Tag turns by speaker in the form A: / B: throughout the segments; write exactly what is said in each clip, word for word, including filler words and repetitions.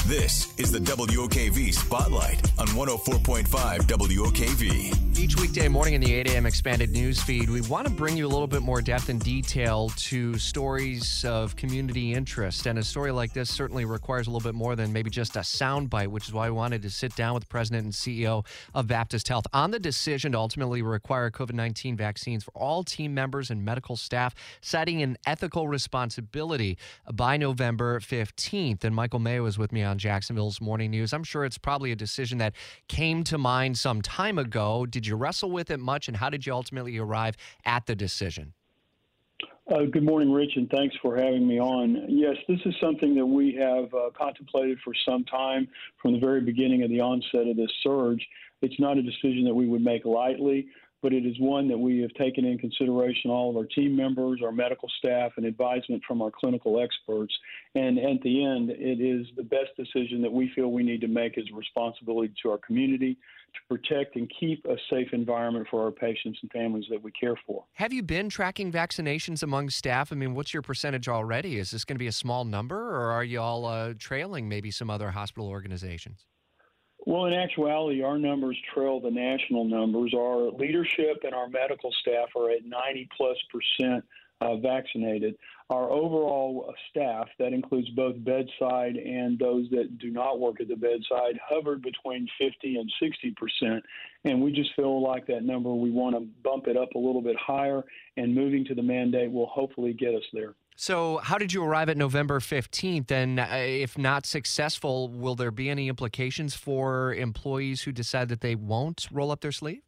A: This is the W O K V Spotlight on one oh four point five W O K V.
B: Each weekday morning in the eight a.m. expanded news feed, we want to bring you a little bit more depth and detail to stories of community interest. And a story like this certainly requires a little bit more than maybe just a soundbite, which is why we wanted to sit down with the president and C E O of Baptist Health on the decision to ultimately require COVID nineteen vaccines for all team members and medical staff, citing an ethical responsibility by November fifteenth. And Michael Mayo is with me on Jacksonville's Morning News. I'm sure it's probably a decision that came to mind some time ago. Did you wrestle with it much, and how did you ultimately arrive at the decision?
C: Uh, good morning, Rich, and thanks for having me on. Yes, this is something that we have uh, contemplated for some time from the very beginning of the onset of this surge. It's not a decision that we would make lightly, but it is one that we have taken in consideration all of our team members, our medical staff, and advisement from our clinical experts. And at the end, it is the best decision that we feel we need to make as a responsibility to our community to protect and keep a safe environment for our patients and families that we care for.
B: Have you been tracking vaccinations among staff? I mean, what's your percentage already? Is this going to be a small number, or are you all uh, trailing maybe some other hospital organizations?
C: Well, in actuality, our numbers trail the national numbers. Our leadership and our medical staff are at ninety plus percent uh, vaccinated. Our overall staff, that includes both bedside and those that do not work at the bedside, hovered between fifty and sixty percent. And we just feel like that number, we want to bump it up a little bit higher, and moving to the mandate will hopefully get us there.
B: So how did you arrive at November fifteenth? And uh, if not successful, will there be any implications for employees who decide that they won't roll up their sleeve?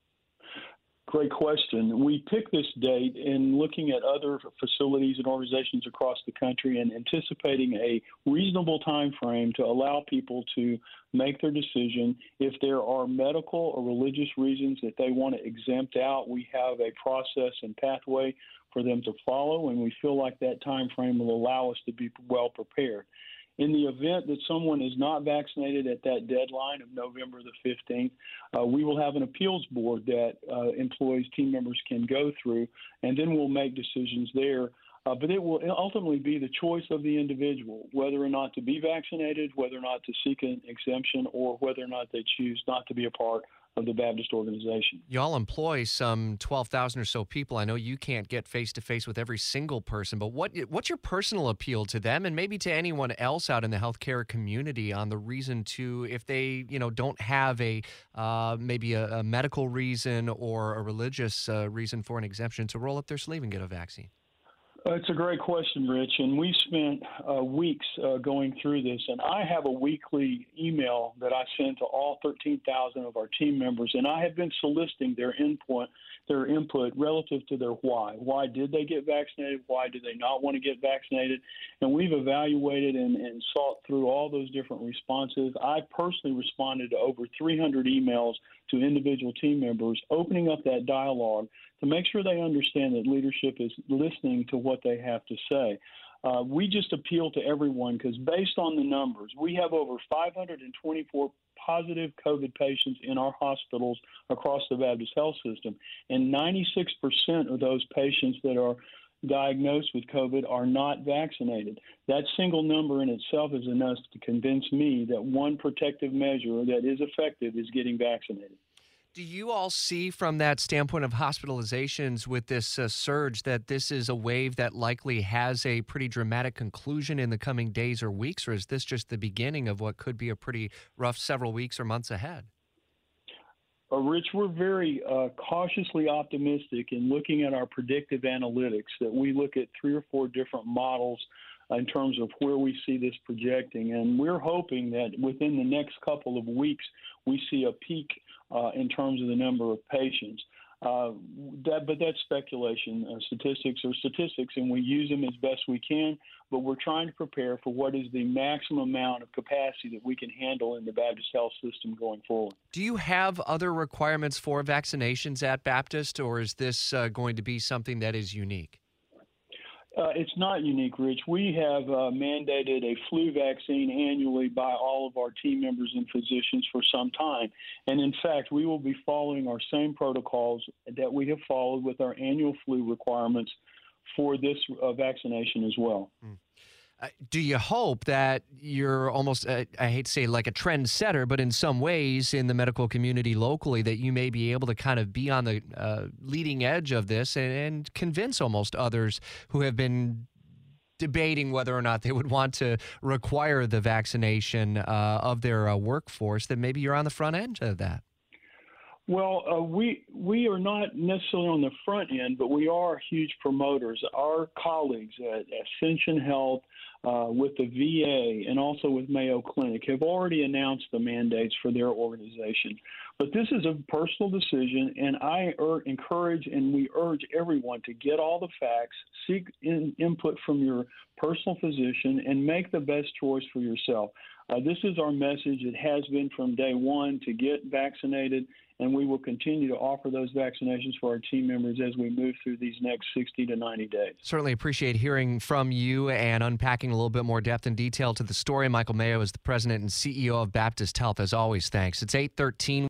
C: Great question. We picked this date in looking at other facilities and organizations across the country and anticipating a reasonable time frame to allow people to make their decision. If there are medical or religious reasons that they want to exempt out, we have a process and pathway for them to follow, and we feel like that time frame will allow us to be well prepared. In the event that someone is not vaccinated at that deadline of November the fifteenth, uh, we will have an appeals board that uh, employees, team members can go through, and then we'll make decisions there. Uh, but it will ultimately be the choice of the individual, whether or not to be vaccinated, whether or not to seek an exemption, or whether or not they choose not to be a part of the Baptist organization.
B: Y'all employ some twelve thousand or so people. I know you can't get face-to-face with every single person, but what what's your personal appeal to them and maybe to anyone else out in the healthcare community on the reason to, if they, you know, don't have a uh, maybe a, a medical reason or a religious uh, reason for an exemption, to roll up their sleeve and get a vaccine?
C: Uh, it's a great question, Rich, and we spent uh, weeks uh, going through this, and I have a weekly email that I send to all thirteen thousand of our team members, and I have been soliciting their input, their input relative to their why. Why did they get vaccinated? Why do they not want to get vaccinated? And we've evaluated and, and sought through all those different responses. I personally responded to over three hundred emails to individual team members, opening up that dialogue to make sure they understand that leadership is listening to what they have to say. Uh, we just appeal to everyone because based on the numbers, we have over five hundred twenty-four positive COVID patients in our hospitals across the Baptist Health System, and ninety-six percent of those patients that are diagnosed with COVID are not vaccinated. That single number in itself is enough to convince me that one protective measure that is effective is getting vaccinated.
B: Do you all see from that standpoint of hospitalizations with this uh, surge that this is a wave that likely has a pretty dramatic conclusion in the coming days or weeks, or is this just the beginning of what could be a pretty rough several weeks or months ahead?
C: Uh, Rich, we're very uh, cautiously optimistic in looking at our predictive analytics, that we look at three or four different models in terms of where we see this projecting. And we're hoping that within the next couple of weeks, we see a peak uh, in terms of the number of patients. Uh, that, but that's speculation. Uh, statistics are statistics, and we use them as best we can, but we're trying to prepare for what is the maximum amount of capacity that we can handle in the Baptist Health System going forward.
B: Do you have other requirements for vaccinations at Baptist, or is this uh, going to be something that is unique?
C: Uh, it's not unique, Rich. We have uh, mandated a flu vaccine annually by all of our team members and physicians for some time. And in fact, we will be following our same protocols that we have followed with our annual flu requirements for this uh, vaccination as well.
B: Mm. Uh, do you hope that you're almost, uh, I hate to say like a trendsetter, but in some ways in the medical community locally that you may be able to kind of be on the uh, leading edge of this and, and convince almost others who have been debating whether or not they would want to require the vaccination uh, of their uh, workforce, that maybe you're on the front end of that?
C: Well, uh, we we are not necessarily on the front end, but we are huge promoters. Our colleagues at Ascension Health, uh, with the V A, and also with Mayo Clinic have already announced the mandates for their organization. But this is a personal decision, and I er- encourage and we urge everyone to get all the facts, seek in- input from your personal physician, and make the best choice for yourself. Uh, this is our message. It has been from day one to get vaccinated, and we will continue to offer those vaccinations for our team members as we move through these next sixty to ninety days.
B: Certainly appreciate hearing from you and unpacking a little bit more depth and detail to the story. Michael Mayo is the president and C E O of Baptist Health. As always, thanks. It's eight thirteen.